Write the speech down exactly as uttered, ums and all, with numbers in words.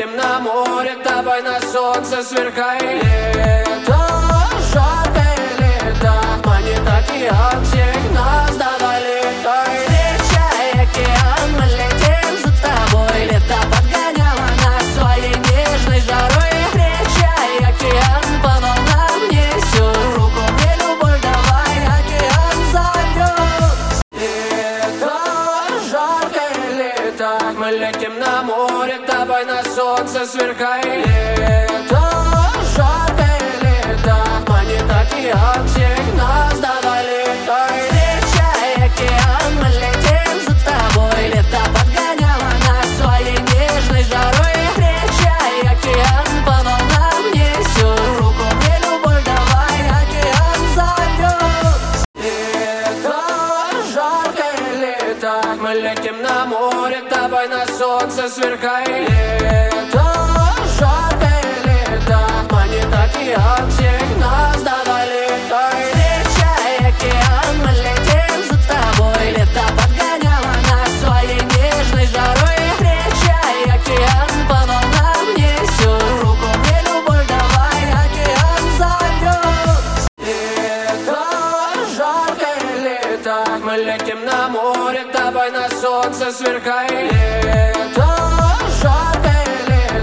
летим на море, давай на солнце сверкай. Лето, жаркое лето, манит океан, всех нас давай летай. Встречай океан, мы летим за тобой. Лето подгоняло нас своей нежной жарой. Встречай океан, по волнам несет, руку мне любовь давай, океан зовет. Лето, жаркое лето, мы летим на море, давай на солнце сверкай. Лето, жаркое лето, манит океан, всех нас давай летай. Встречай океан, мы летим за тобой. Лето подгоняло нас своей нежной жарой. Встречай океан, по волнам несет, руку мне любовь давай, океан зовет. Лето, жаркое лето, мы летим на море, давай на солнце сверкай. Лето, жаркое лето, манит океан, всех нас давай летай. Встречай океан, мы летим за тобой. Лето подгоняло нас своей нежной жарой. Встречай океан, по волнам несет, руку мне любовь давай, океан зовет. Лето, жаркое лето, мы летим на море, давай на солнце сверкай. Лето,